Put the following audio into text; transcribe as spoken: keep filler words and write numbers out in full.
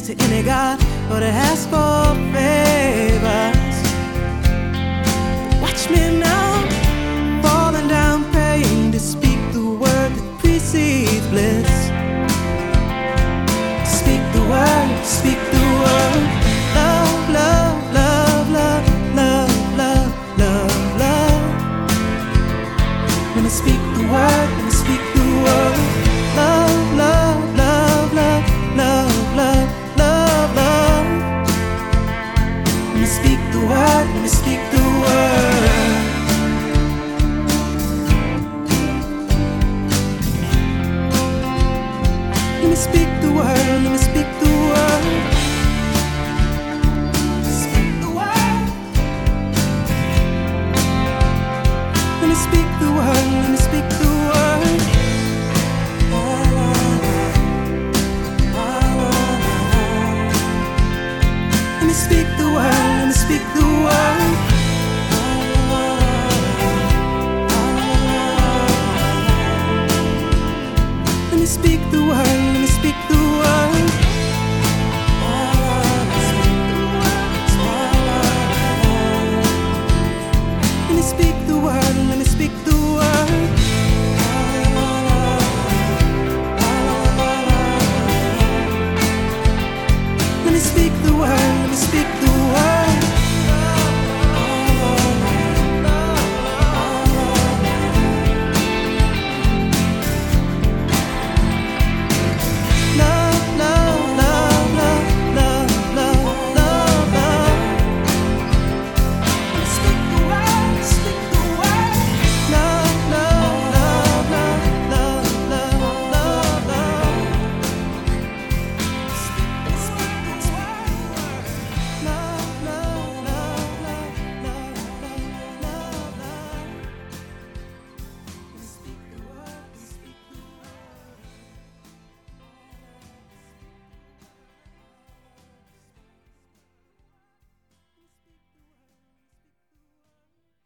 to any god or to ask for favors. Watch me now, falling down, praying to speak the word that precedes bliss. Speak the word, speak the word. Love, love, love, love, love, love, love, love. When I speak the word, when I speak the word, love.